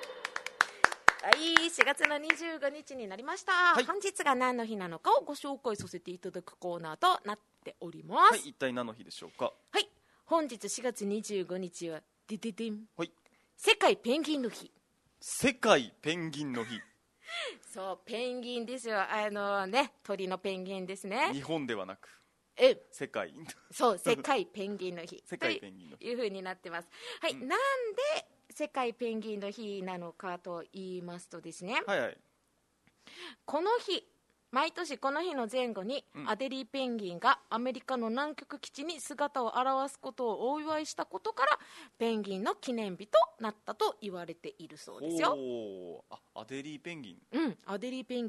4月の25日になりました、本日が何の日なのかをご紹介させていただくコーナーとなっております。 一体何の日でしょうか。 本日4月25日は世界ペンギンの日。 世界ペンギンの日そうペンギンですよ。鳥のペンギンですね。 日本ではなく世界そう世界ペンギンの日世界ペンギンの日というふうになってます。なんで世界ペンギンの日なのかと言いますとですね、この日毎年この日の前後にアデリーペンギンがアメリカの南極基地に姿を現すことをお祝いしたことからペンギンの記念日となったと言われているそうですよ。 アデリーペンギン、 アデリーペンギン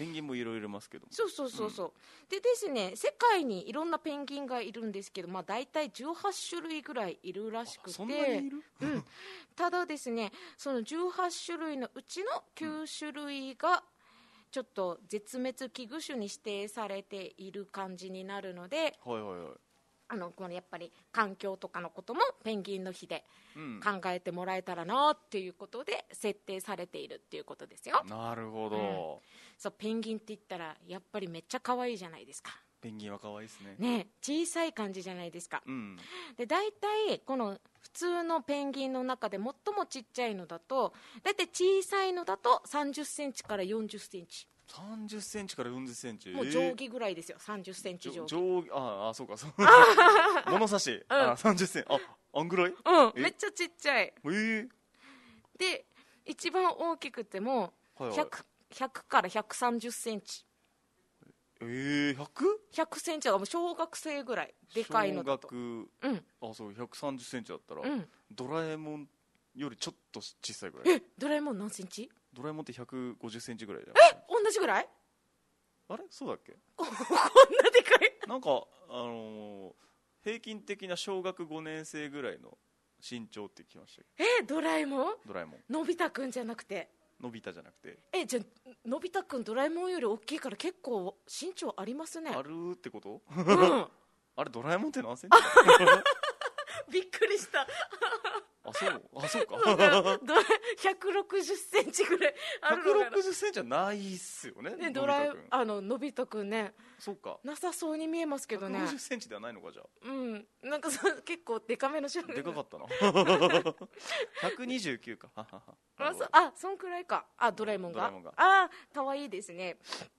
ペンギンもいろいろいますけども。 そうそうそうそう、でですね、世界にいろんなペンギンがいるんですけど、大体18種類ぐらいいるらしくて、 そんなにいる？ ただですね、その18種類のうちの9種類がちょっと絶滅危惧種に指定されている感じになるので、 はいはいはい。 このやっぱり環境とかのこともペンギンの日で考えてもらえたらなっていうことで設定されているっていうことですよ。 なるほど、 そうペンギンって言ったらやっぱりめっちゃ可愛いじゃないですか。 ペンギンは可愛いですね。 ね、小さい感じじゃないですか、で大体この普通のペンギンの中で最もちっちゃいのだと、大体小さいのだと30センチから40センチ、 30センチから40センチ、 もう定規ぐらいですよ、30センチ定規。 そうかそう物差し、30センチ、あんぐらい、 めっちゃちっちゃい、で一番大きくても 100から130センチ、100センチはもう小学生ぐらいでかいのだと、 そう130センチだったら、ドラえもんよりちょっと小さいぐらい。 ドラえもん何センチ？ ドラえもんって150センチぐらいじゃん。 同じぐらい？ あれそうだっけ？ こんなでかいなんか平均的な小学5年生ぐらいの身長って聞きましたけど。ドラえもん？ ドラえもん。 のび太くんじゃなくて。 のび太じゃなくて。 じゃあのび太くんドラえもんより大きいから結構身長ありますね。 あるってこと？あれドラえもんって何センチ？ びっくりした。 そうか。 160センチぐらいあるのかな。 160センチはないっすよね。 のび太くんね。 そうか。 なさそうに見えますけどね。 150センチではないのかじゃあ。 なんか結構デカめの種類。 でかかったな。129か。 そんくらいか。ドラえもんが。可愛いですね。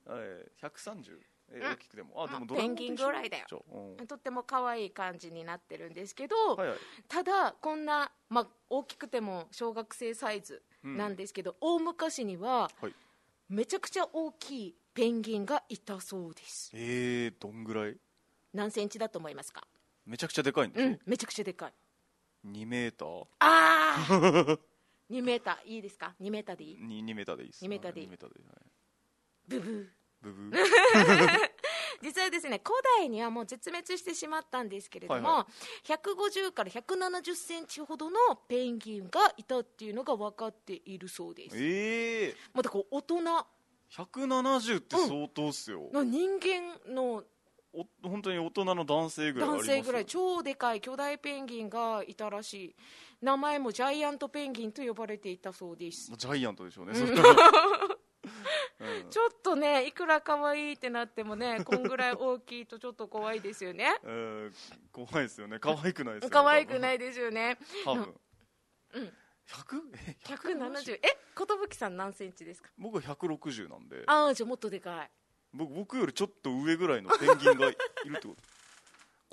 130。大きくでもでもペンギンぐらいだよ。とっても可愛い感じになってるんですけど、ただこんな、大きくても小学生サイズなんですけど、大昔にはめちゃくちゃ大きいペンギンがいたそうです。 どんぐらい？ 何センチだと思いますか？ めちゃくちゃでかいんでしょ？ めちゃくちゃでかい。 2メーター 2メーターいいですか？2メーターでいい ？2メーターでいいです。 2メーターでいい。ブブー実はですね、古代にはもう絶滅してしまったんですけれども、150から170センチほどのペンギンがいたっていうのが分かっているそうです。またこう大人 170って相当っすよ。 人間の本当に大人の男性ぐらいありますよ。 男性ぐらい超でかい巨大ペンギンがいたらしい。名前もジャイアントペンギンと呼ばれていたそうです。 ジャイアントでしょうね。 ちょっとね、いくら可愛いってなってもね、こんぐらい大きいとちょっと怖いですよね。 怖いですよね。可愛くないですよね。 可愛くないですよね。 多分。 170。寿さん何センチですか？ 僕は160なんで。 じゃあもっとでかい。 僕よりちょっと上ぐらいのペンギンがいるってこと。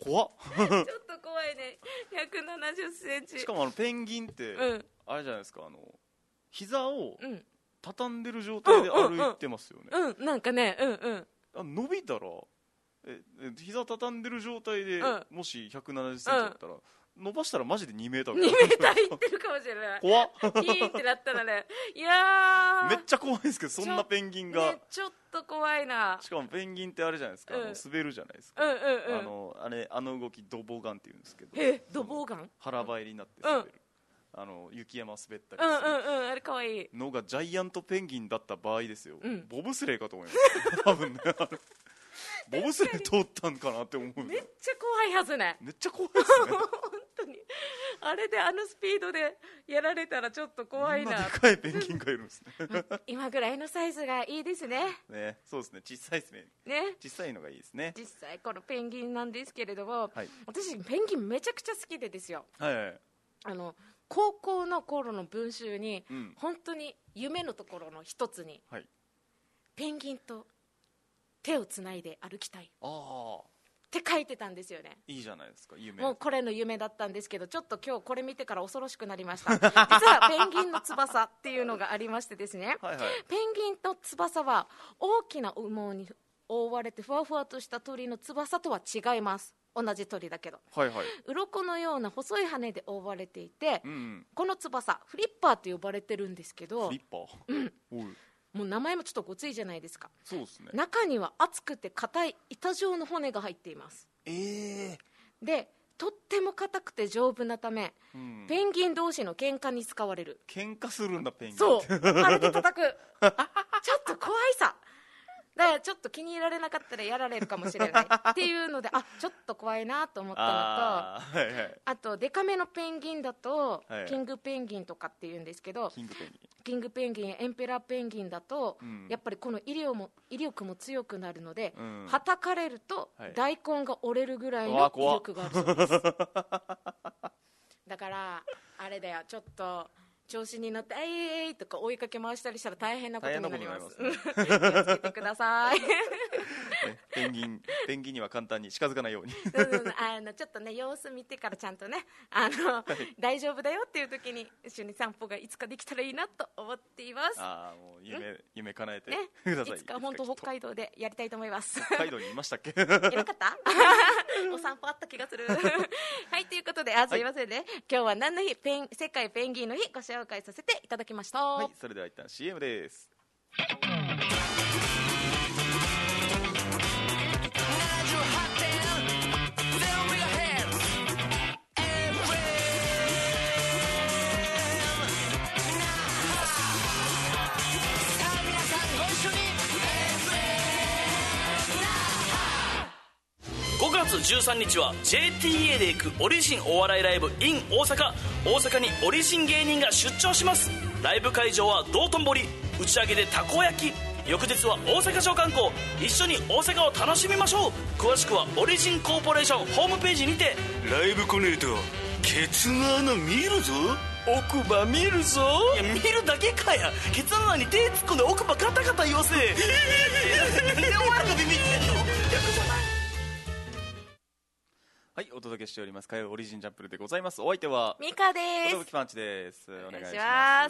怖っ。 ちょっと怖いね。170センチ。 しかもペンギンってあれじゃないですか、膝を畳んでる状態で歩いてますよね。 なんかね、 伸びたら膝畳んでる状態でもし170センチだったら伸ばしたらマジで2メーターぐらい。 2メーターいってるかもしれない。 怖っ。 ピーンってなったらね。いやめっちゃ怖いですけど、そんなペンギンがちょっと怖いな。 しかもペンギンってあれじゃないですか、滑るじゃないですか。あの動きドボガンって言うんですけど。 ドボガン？ 腹ばいになって滑る。雪山滑ったりするあれかわいいのがジャイアントペンギンだった場合ですよ、ボブスレーかと思います多分ね。ボブスレー通ったんかなって思う。 めっちゃ怖いはずね。 めっちゃ怖いですね。 本当にあれでスピードでやられたらちょっと怖いな。 こんなでかいペンギンがいるんですね。 今ぐらいのサイズがいいですね。 そうですね、小さいですね。小さいのがいいですね。 実際このペンギンなんですけれども、私ペンギンめちゃくちゃ好きでですよ。高校の頃の文集に、本当に夢のところの一つに、ペンギンと手をつないで歩きたいって書いてたんですよね。 いいじゃないですか、夢。 もうこれの夢だったんですけど、ちょっと今日これ見てから恐ろしくなりました。実はペンギンの翼っていうのがありましてですね、ペンギンの翼は大きな羽毛に覆われてふわふわとした鳥の翼とは違います。同じ鳥だけど、鱗のような細い羽で覆われていて、この翼フリッパーと呼ばれてるんですけど、 フリッパー、 もう名前もちょっとごついじゃないですか。 そうですね。 中には厚くて硬い板状の骨が入っています。でとっても硬くて丈夫なため、ペンギン同士の喧嘩に使われる。 喧嘩するんだペンギン。 そうあれで叩くちょっと怖いさ。だからちょっと気に入られなかったらやられるかもしれないっていうのでちょっと怖いなと思ったのと、あとデカめのペンギンだと、キングペンギンとかっていうんですけど、キングペンギンエンペラーペンギンだと、やっぱりこの威力も強くなるので、はたかれると大根が折れるぐらいの威力があるそうです。だからあれだよ、ちょっと調子に乗ってえいとか追いかけ回したりしたら大変なことになります。気をつけてください。 ペンギンには簡単に近づかないようにちょっとね様子見てからちゃんとね大丈夫だよっていう時に一緒に散歩がいつかできたらいいなと思っています。 もう夢叶えてください。 いつか本当北海道でやりたいと思います。 北海道にいましたっけ？いなかったお散歩あった気がする。はい、ということですいませんね、今日は何の日、世界ペンギンの日ご紹介させていただきました。 はい、それでは一旦 CM です。 5月13日は JTA で行くオリジンお笑いライブ in 大阪にオリジン芸人が出張します。ライブ会場は道頓堀、打ち上げでたこ焼き、翌日は大阪城観光。一緒に大阪を楽しみましょう。詳しくはオリジンコーポレーションホームページにて。 ライブ来ねえとケツの穴見るぞ。 奥歯見るぞ。いや見るだけかや。ケツの穴に手突っ込んで奥歯ガタガタ言わせ。なんでお前らがビビってんの。逆じゃない。 はい、お届けしております火曜オリジンジャンプルでございます。お相手はミカです。 寿パンチです。お願いします。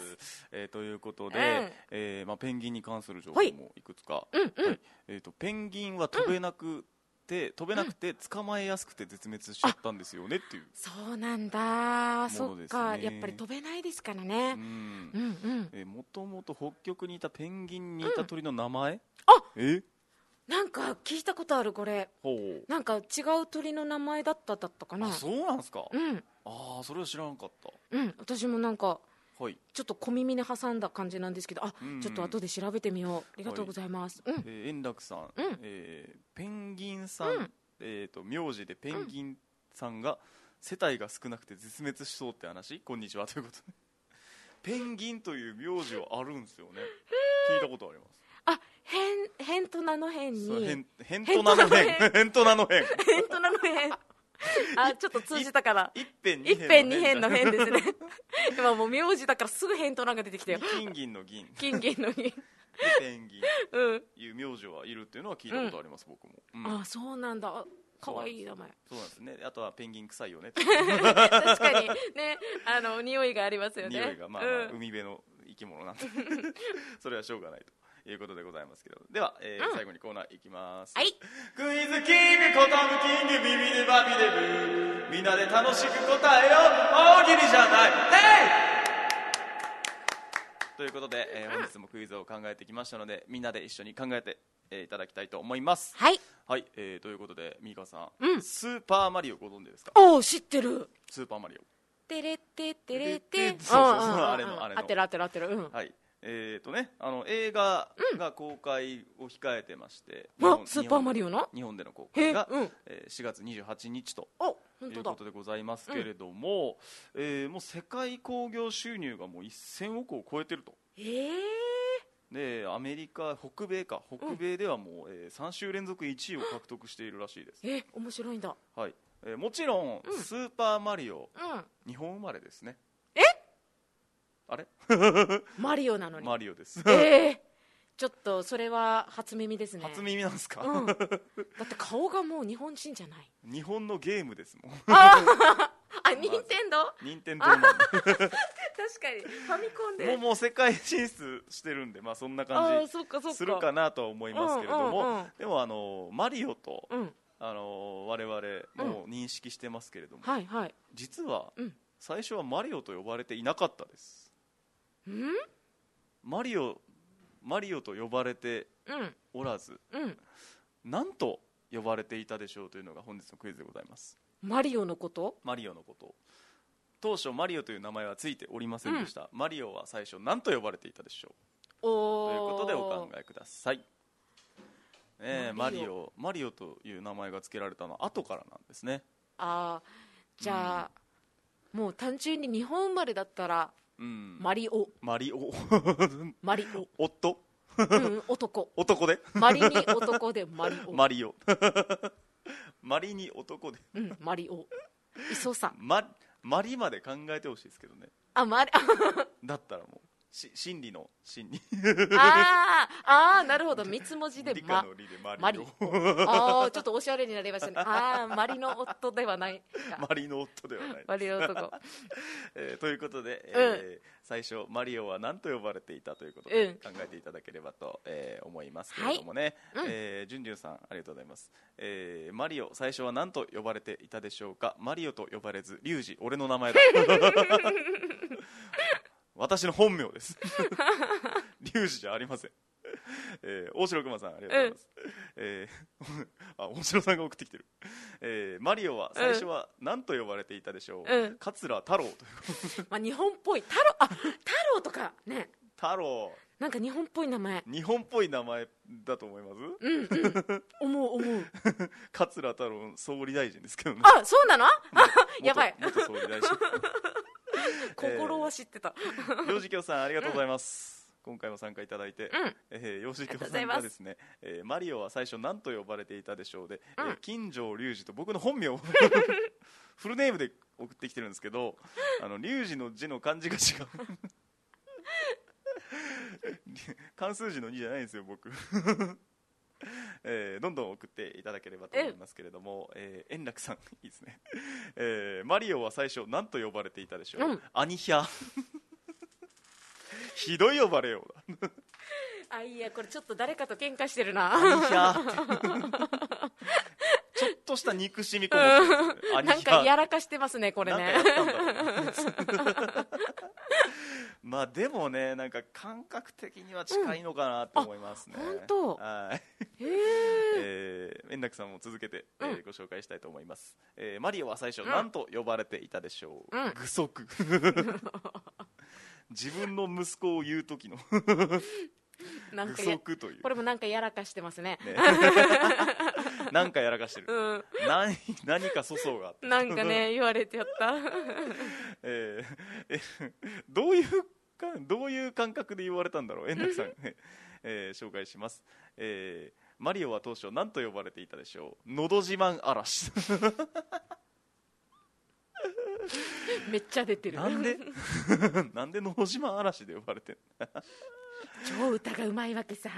ということで、ペンギンに関する情報もいくつか。ペンギンは飛べなくて捕まえやすくて絶滅しちゃったんですよねっていう。 そうなんだ。そっか、やっぱり飛べないですからね。 もともと北極にいたペンギンにいた鳥の名前、 なんか聞いたことある。これなんか違う鳥の名前だったかな。 そうなんですか。それは知らなかった。 私もなんかちょっと小耳に挟んだ感じなんですけど、ちょっと後で調べてみよう。ありがとうございます。 円楽さん、ペンギンさん、名字でペンギンさんが世帯が少なくて絶滅しそうって話。こんにちはということでペンギンという名字はあるんですよね。聞いたことあります。 変と名の変に変と名の変ちょっと通じたから一辺二辺の変ですね。今もう名字だからすぐ変と名が出てきたよ。 金銀の銀ペンギンいう名字はいるっていうのは聞いたことあります、僕も。 そうなんだ。かわいい名前。 そうなんですね。あとはペンギン臭いよね。 確かにね、匂いがありますよね。 匂いが海辺の生き物なんでそれはしょうがないということでございますけど。では、最後にコーナーいきます。 はい。 クイズキングコトムキングビビデバビデブー、みんなで楽しく答えよう、大喜利じゃない。ということで、本日もクイズを考えてきましたので、みんなで一緒に考えて、いただきたいと思います。 はい、 ということでミカさん、スーパーマリオご存知ですか？ 知ってる。 スーパーマリオテレテテレテ、 あれの合ってるはい。映画が公開を控えてまして、 スーパーマリオの日本での公開が4月28日ということでございますけれども、もう世界興行収入がもう1000億を超えてると。でアメリカ、北米ではもう3週連続1位を獲得しているらしいです。 面白いんだ。 はい。もちろんスーパーマリオ、日本生まれですね。あれマリオなのに。 マリオです。 ちょっとそれは初耳ですね。 初耳なんですか？ だって顔がもう日本人じゃない。 日本のゲームですもん。 任天堂なんで確かにファミコンでもう世界進出してるんで、そんな感じするかなとは思いますけれども、でもマリオと我々もう認識してますけれども、実は最初はマリオと呼ばれていなかったです。マリオマリオと呼ばれておらず、何と呼ばれていたでしょうというのが本日のクイズでございます。 マリオのこと？ マリオのこと。当初マリオという名前はついておりませんでした、マリオは最初何と呼ばれていたでしょうということでお考えください。マリオという名前が付けられたのは後からなんですね。 じゃあ、もう単純に日本生まれだったら、マリオマリオ夫男でマリに男でマリオマリオマリに男で、 マリオいそうさ。 マリまで考えてほしいですけどね。 マリだったらもう真理の真になるほど、三つ文字で理科の理でマリオちょっとおしゃれになりましたね。マリの夫ではないマリの夫ではないマリの男ということで、最初マリオは何と呼ばれていたということで考えていただければと、思いますけれどもね、じゅんじゅんさんありがとうございます。マリオ最初は何と呼ばれていたでしょうか。マリオと呼ばれずリュウジ、俺の名前だ私の本名ですリュウジじゃありません。大城熊さんありがとうございます、大城さんが送ってきてる、マリオは最初は何と呼ばれていたでしょう、桂太郎という日本っぽい太郎とかね。 太郎なんか日本っぽい名前。 日本っぽい名前だと思います。 思う桂太郎総理大臣ですけどね。 そうなのやばい元総理大臣心は知ってた。 幼児教さんありがとうございます、今回も参加いただいて、幼児教さんがですね、マリオは最初何と呼ばれていたでしょうで、金城龍二と僕の本名をフルネームで送ってきてるんですけど、龍二の字の漢字が違う漢数字の2じゃないんですよ僕どんどん送っていただければと思いますけれども、円楽さんいいですね、マリオは最初何と呼ばれていたでしょう、アニヒャひどい呼ばれようだいやこれちょっと誰かと喧嘩してるな。 アニヒャちょっとした憎しみこもってますね、 なんかやらかしてますねこれね。 まあでもね、なんか感覚的には近いのかなと思いますね。 本当。 円楽さんも続けて、ご紹介したいと思います。マリオは最初何と呼ばれていたでしょう。具足自分の息子を言う時の具足という。 これもなんかやらかしてますね。 なんかやらかしてる、何か粗相があったなんかね言われてやったどういう感覚で言われたんだろう。円楽さん、紹介します、マリオは当初何と呼ばれていたでしょう。のど自慢嵐めっちゃ出てる。 なんでのど自慢嵐で呼ばれてる超歌がうまいわけさ、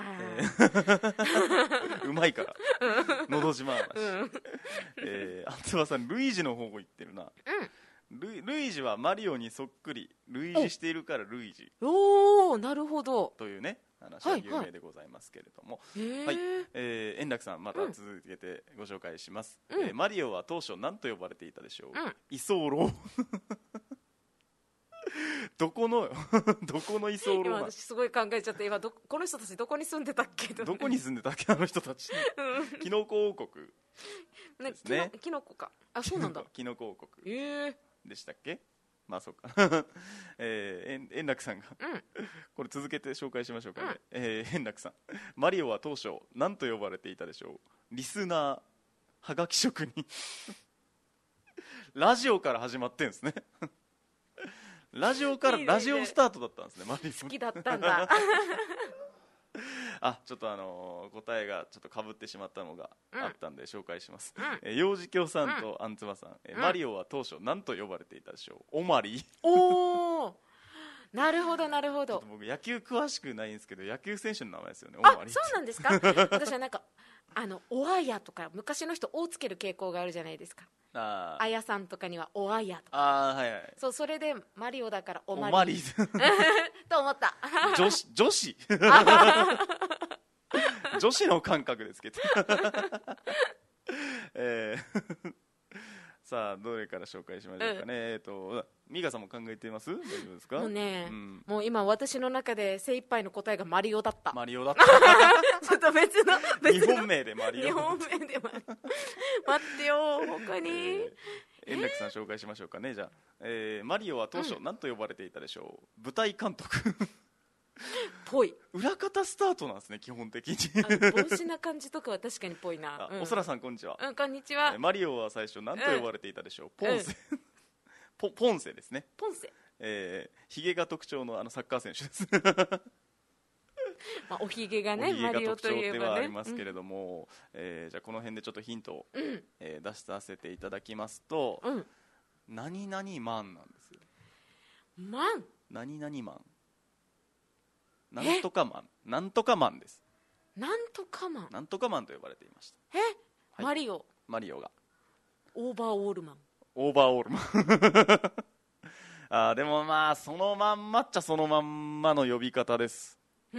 うまいからのど自慢嵐、あつばさんルイージの方を言ってるな、ルイージはマリオにそっくり類似しているからルイージ。 なるほどというね話は有名でございますけれども、円楽さんまた続けてご紹介します、マリオは当初何と呼ばれていたでしょう。居候どこの居候。 今私すごい考えちゃって、今この人たちどこに住んでたっけ。 どこに住んでたっけあの人たちキノコ王国ですね。 キノコか。そうなんだ。 キノコ王国でしたっけ。まあそうか円楽さんがこれ続けて紹介しましょうかね。円楽さん、マリオは当初何と呼ばれていたでしょう。リスナー、はがき職人ラジオから始まってんですねラジオスタートだったんですね。マリオ好きだったんだちょっと答えがちょっとかぶってしまったのがあったんで紹介します、幼児教さんとあんつばさん、マリオは当初何と呼ばれていたでしょう。オマリー。 なるほどなるほど。 僕野球詳しくないんですけど野球選手の名前ですよね。 そうなんですか私はなんかおあやとか昔の人「お」つける傾向があるじゃないですか。あやさんとかにはおあやとか。それでマリオだからおまりと思った女子女子の感覚ですけどささあどれから紹介しましょうかね、ミカさんも考えています？大丈夫ですか？ もうね、もう今私の中で精一杯の答えがマリオだった。 マリオだったちょっと別の日本名でマリオ。 日本名でマリオ待ってよ他に、 円楽さん紹介しましょうかね。じゃあ、マリオは当初何と呼ばれていたでしょう？舞台監督ぽい。 裏方スタートなんですね基本的に。 帽子な感じとかは確かにぽいな。 おそらさんこんにちは。 こんにちは。 マリオは最初何と呼ばれていたでしょう？ポンセポンセですね。 ポンセ。 ひげが特徴のサッカー選手です。 おひげがね、 おひげがマリオといえばね。 特徴ではありますけれども、じゃあこの辺でちょっとヒントを、出させていただきますと、何々マンなんですよ。 マン。 何々マン。なんとかマン。なんとかマンです。 なんとかマン。 なんとかマンと呼ばれていました。 はい、マリオがオーバーオールマン。 オーバーオールマンでもまあそのまんまっちゃそのまんまの呼び方です。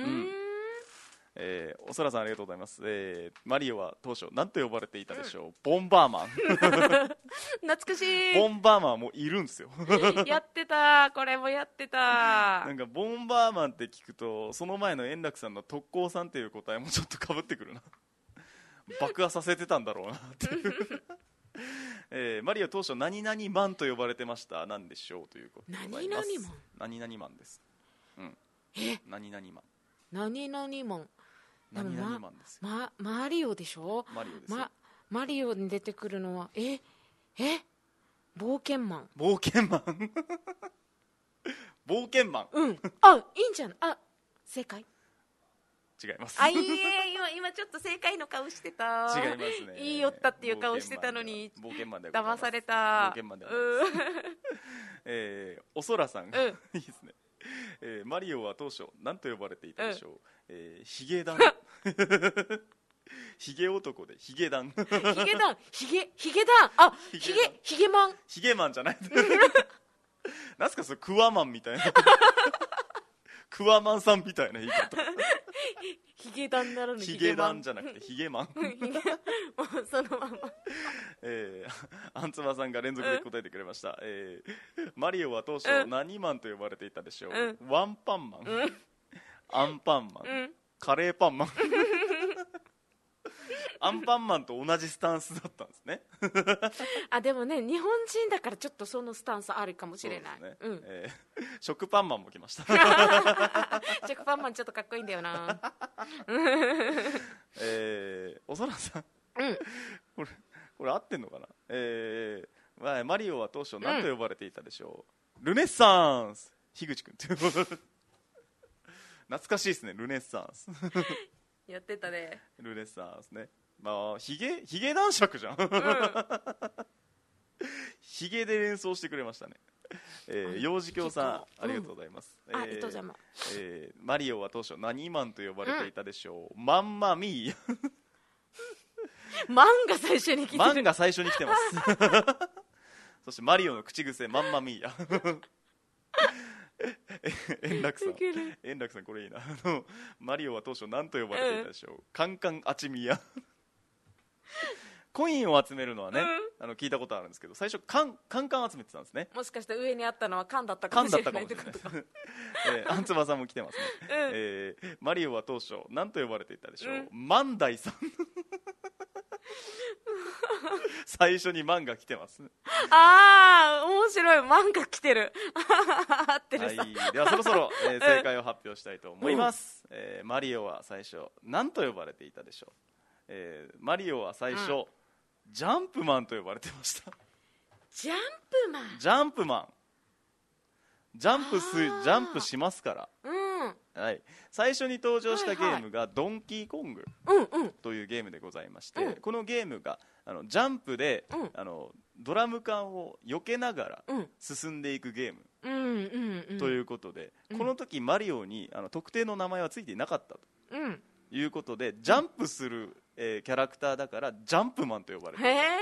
おそらさんありがとうございます。マリオは当初何と呼ばれていたでしょう？ボンバーマン。 懐かしい。 ボンバーマンもいるんですよ。 やってた、これもやってた。 なんかボンバーマンって聞くとその前の円楽さんの特攻さんっていう答えもちょっとかぶってくるな。爆破させてたんだろうなっていう。マリオ当初何々マンと呼ばれてました。何でしょうということでございます。何々マンです。何々マン。 何々マン。 何々マンですよ。 マリオでしょ。 マリオですよ。 マリオに出てくるのは冒険マン。 冒険マン。冒険マン。 いいんじゃない。正解。 違います。 今ちょっと正解の顔してた。 違いますね。 いいよったっていう顔してたのに冒険マンで騙された。 冒険マンではないです。おそらさん、いいですね。マリオは当初何と呼ばれていたでしょう？ヒゲダン。ヒゲ男でヒゲダン。ヒゲダン。ヒゲマン。ヒゲマンじゃない。なんすかそれ、クワマンみたいな。クワマンさんみたいな言い方。 ヒゲダンならぬヒゲダンじゃなくてヒゲマン。 そのまま。 アンツマさんが連続で答えてくれました。マリオは当初何マンと呼ばれていたでしょう？ワンパンマン、アンパンマン、カレーパンマン。アンパンマンと同じスタンスだったんですね。 でもね、日本人だからちょっとそのスタンスあるかもしれない。 食パンマンも来ました。 食パンマンちょっとかっこいいんだよな。 おそらさん、これ合ってんのかな。マリオは当初何と呼ばれていたでしょう？ルネッサンス樋口君っていう。懐かしいですね、ルネッサンス。 やってたね。 ルネッサンスね。ヒゲ男爵じゃん。ヒゲで連想してくれましたね。幼児教さん、ありがとうございます。マリオは当初何マンと呼ばれていたでしょう？マンマミー。 マンが最初に来てる。 マンが最初に来てます。そしてマリオの口癖、マンマミーや。円楽さんこれいいな。マリオは当初何と呼ばれていたでしょう？カンカンアチミヤ。コインを集めるのはね、聞いたことあるんですけど、最初カンカン集めてたんですね。 もしかして上にあったのはカンだったかもしれないってことか。 アンツバさんも来てますね。マリオは当初何と呼ばれていたでしょう？マンダイさん。最初にマンが来てます。 面白い。マンが来てる。合ってるさ。 ではそろそろ、正解を発表したいと思います。マリオは最初何と呼ばれていたでしょう？マリオは最初、ジャンプマンと呼ばれてました。 ジャンプマン。 ジャンプしますから、はい、最初に登場したゲームがドンキーコングというゲームでございまして、このゲームがジャンプで、ドラム缶を避けながら進んでいくゲームということで、この時マリオに特定の名前はついていなかったということで、ジャンプする、キャラクターだからジャンプマンと呼ばれている。 そうだ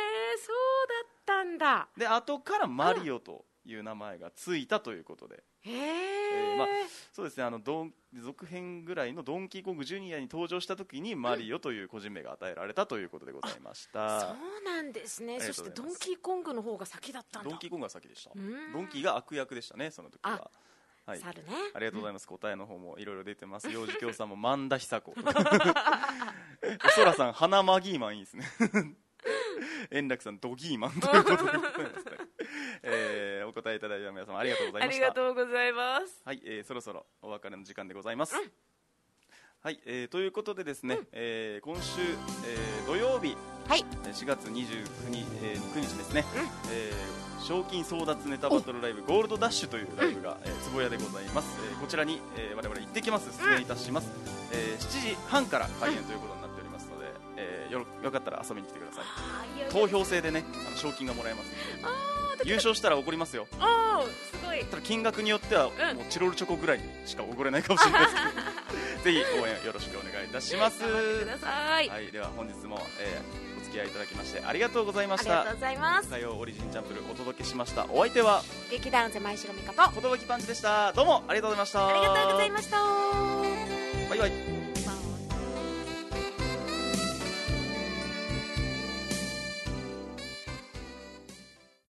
ったんだ。 で後からマリオという名前がついたということで、 そうですね、続編ぐらいのドンキーコングジュニアに登場した時にマリオという個人名が与えられたということでございました。 そうなんですね。そしてドンキーコングの方が先だったんだ。 ドンキーコングが先でした。ドンキーが悪役でしたね、その時は。はい、 猿ね。 ありがとうございます。答えの方もいろいろ出てます。幼児教さんも萬田久子。そらさん花マギーマンいいですね。円楽さんドギーマンということでございますね。お答えいただいた皆様ありがとうございました。 ありがとうございます。 はい、そろそろお別れの時間でございます。はい、ということでですね、今週、土曜日、4月29日ですね、賞金争奪ネタバトルライブゴールドダッシュというライブが、坪谷でございます。こちらに、我々行ってきます。出演いたします。7時半から開演ということになっておりますので、よかったら遊びに来てください。投票制でね、賞金がもらえますので、優勝したらおごりますよ。 すごい。 ただ金額によっては、もうチロルチョコぐらいしかおごれないかもしれないですけどぜひ応援よろしくお願いいたします。 頑張ってください。 はい、では本日も、お付き合いいただきましてありがとうございました。 ありがとうございます。 火曜オリジンチャンプルお届けしました。お相手は劇団狭い城美香と寿パンチでした。どうもありがとうございました。 ありがとうございました。 バイバイ。